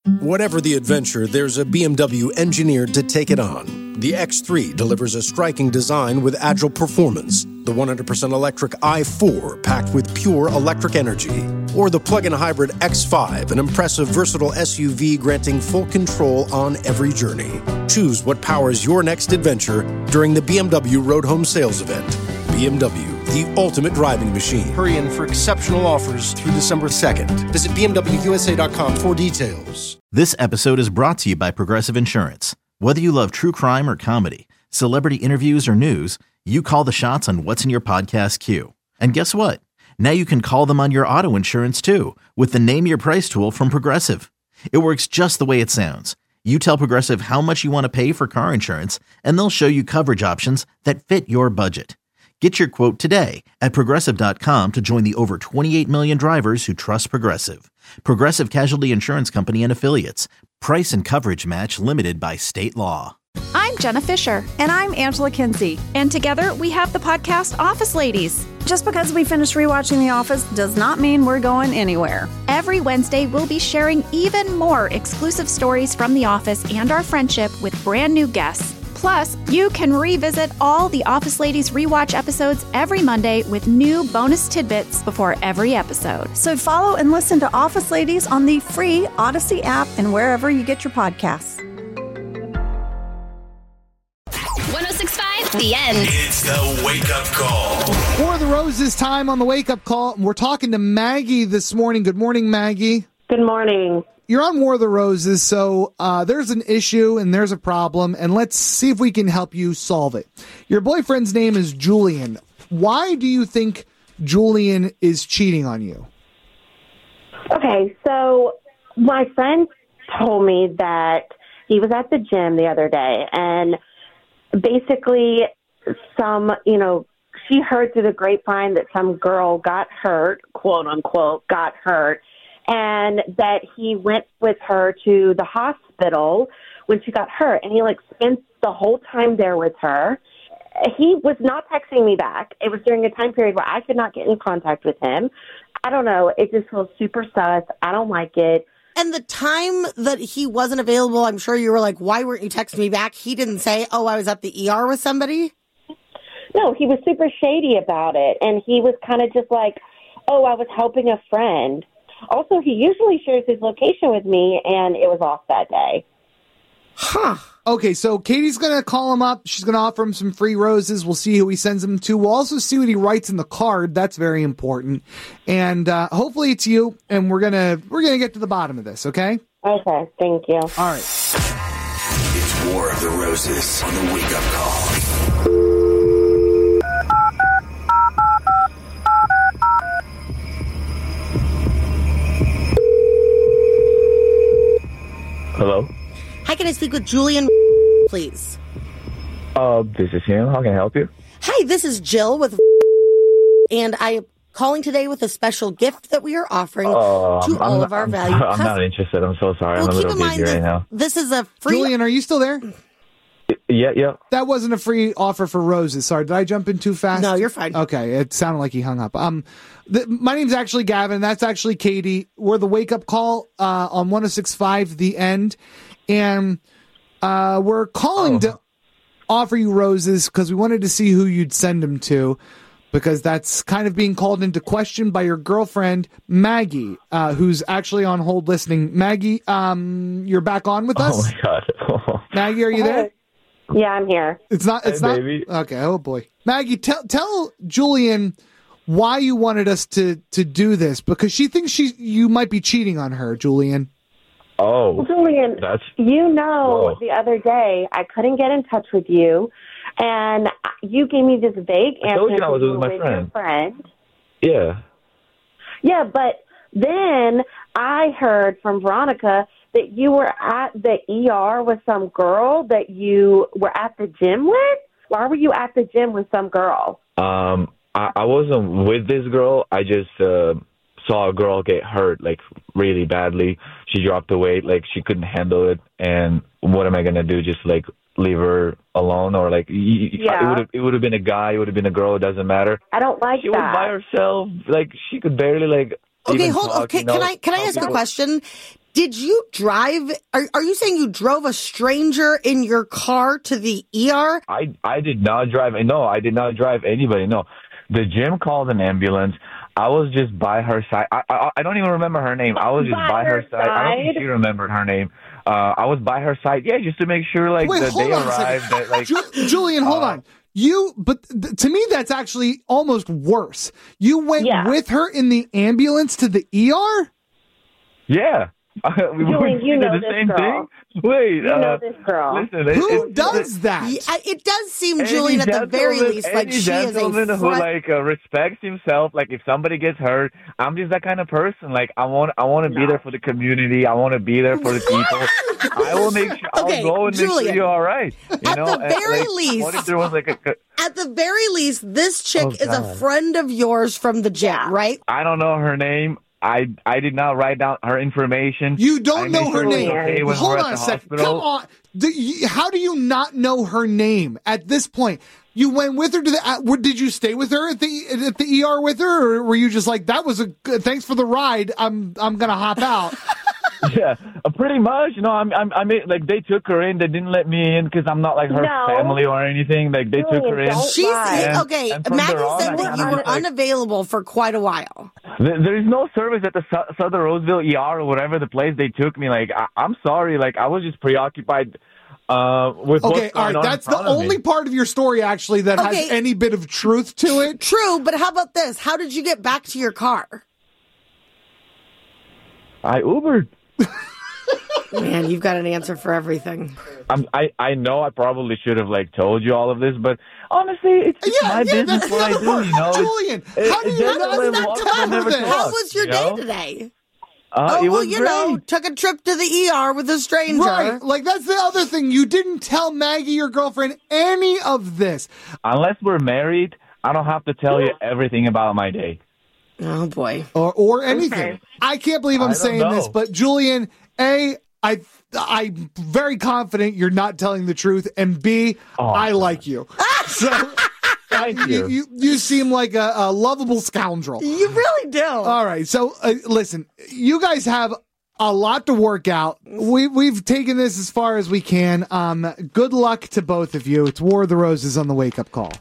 Whatever the adventure, there's a BMW engineered to take it on. The X3 delivers a striking design with agile performance. The 100% electric i4 packed with pure electric energy. Or the plug-in hybrid X5, an impressive versatile SUV granting full control on every journey. Choose what powers your next adventure during the BMW Road Home Sales Event. BMW, the ultimate driving machine. Hurry in for exceptional offers through December 2nd. Visit BMWUSA.com for details. This episode is brought to you by Progressive Insurance. Whether you love true crime or comedy, celebrity interviews or news, you call the shots on what's in your podcast queue. And guess what? Now you can call them on your auto insurance too with the Name Your Price tool from Progressive. It works just the way it sounds. You tell Progressive how much you want to pay for car insurance, and they'll show you coverage options that fit your budget. Get your quote today at Progressive.com to join the over 28 million drivers who trust Progressive. Progressive Casualty Insurance Company and Affiliates. Price and coverage match limited by state law. I'm Jenna Fisher. And I'm Angela Kinsey. And together we have the podcast Office Ladies. Just because we finished rewatching The Office does not mean we're going anywhere. Every Wednesday, we'll be sharing even more exclusive stories from The Office and our friendship with brand new guests. Plus, you can revisit all the Office Ladies rewatch episodes every Monday with new bonus tidbits before every episode. So follow and listen to Office Ladies on the free Odyssey app and wherever you get your podcasts. 106.5, The End. It's the wake-up call. For the Roses time on the wake-up call. We're talking to Maggie this morning. Good morning, Maggie. Good morning. You're on War of the Roses, so there's an issue and there's a problem, and let's see if we can help you solve it. Your boyfriend's name is Julian. Why do you think Julian is cheating on you? Okay, so my friend told me that he was at the gym the other day, and basically she heard through the grapevine that some girl got hurt, quote unquote, got hurt, and that he went with her to the hospital when she got hurt, and he spent the whole time there with her. He was not texting me back. It was during a time period where I could not get in contact with him. I don't know. It just feels super sus. I don't like it. And the time that he wasn't available, I'm sure you were like, why weren't you texting me back? He didn't say, oh, I was at the ER with somebody? No, he was super shady about it. And he was kind of just like, oh, I was helping a friend. Also, he usually shares his location with me, and it was off that day. Huh. Okay, so Katie's going to call him up. She's going to offer him some free roses. We'll see who he sends them to. We'll also see what he writes in the card. That's very important. And hopefully it's you, and we're gonna get to the bottom of this, okay? Okay, thank you. All right. It's War of the Roses on the wake-up call. Hello? Hi, can I speak with Julian, please? This is him. How can I help you? Hi, this is Jill with and I am calling today with a special gift that we are offering to all of our valued customers. I'm not interested. I'm so sorry. Well, I'm a keep little in mind busy right now. This is a free... Julian, are you still there? Yeah. That wasn't a free offer for roses. Sorry, did I jump in too fast? No, you're fine. Okay, it sounded like he hung up. My name's actually Gavin. That's actually Katie. We're the wake-up call on 106.5 The End. And we're calling to offer you roses because we wanted to see who you'd send them to, because that's kind of being called into question by your girlfriend, Maggie, who's actually on hold listening. Maggie, you're back on with us? Oh, my God. Maggie, are you there? Yeah, I'm here. It's not. Baby. Okay, oh, boy. Maggie, tell Julian why you wanted us to do this, because she thinks you might be cheating on her, Julian. Oh, Julian, the other day I couldn't get in touch with you, and you gave me this vague answer. I told you I was with my friend. Yeah. Yeah, but then I heard from Veronica that you were at the ER with some girl that you were at the gym with. Why were you at the gym with some girl? I wasn't with this girl. I just saw a girl get hurt, really badly. She dropped the weight, she couldn't handle it. And what am I going to do? Just, leave her alone? Or, it would have been a guy, it would have been a girl, it doesn't matter. I don't like she that. She was by herself. She could barely, Okay, even hold on. talk, Can I ask a question? Did you drive? Are you saying you drove a stranger in your car to the ER? I did not drive. No, I did not drive anybody. No, the gym called an ambulance. I was just by her side. I don't even remember her name. I was just by her side. I don't think she remembered her name. I was by her side, just to make sure, like, that they arrived. That, like, Julian, hold on. To me, that's actually almost worse. You went with her in the ambulance to the ER? Yeah. Julian, you know this same girl. thing? Wait, you know this girl. Listen, who does that? It does seem, Julian, at the very least, like she is a gentleman who respects himself. Like, if somebody gets hurt, I'm just that kind of person. Like, I want to be there for the community. I want to be there for the people. I will make sure. I'll go and Julian, make sure you're all right. At the very least, what if there was like at the very least, this chick is a friend of yours from the gym, right? I don't know her name. I did not write down her information. You don't know her name. Okay, hold on a second. Come on. How do you not know her name at this point? You went with her to the. Did you stay with her at the ER with her, or were you just like, that was a good, thanks for the ride. I'm gonna hop out. Yeah, pretty much. No, I mean, like, they took her in. They didn't let me in because I'm not like her family or anything. Like, they took her in. She's okay. Maggie said that you were unavailable for quite a while. There is no service at the Southern Roseville ER or whatever the place they took me. Like, I'm sorry. Like, I was just preoccupied with what's going on. That's the only part of your story actually that has any bit of truth to it. True, but how about this? How did you get back to your car? I Ubered. Man, you've got an answer for everything. I know I probably should have told you all of this, but honestly, it's my business what I do. You know, Julian, how was your day today? It was great. Took a trip to the ER with a stranger. Right, like that's the other thing. You didn't tell Maggie, your girlfriend, any of this. Unless we're married, I don't have to tell you everything about my day. Oh boy, or anything. Okay. I can't believe I'm saying this, but Julian, I'm very confident you're not telling the truth, and B, I like you. So thank you. You seem like a lovable scoundrel. You really do. All right, so listen, you guys have a lot to work out. We've taken this as far as we can. Good luck to both of you. It's War of the Roses on the Wake Up Call.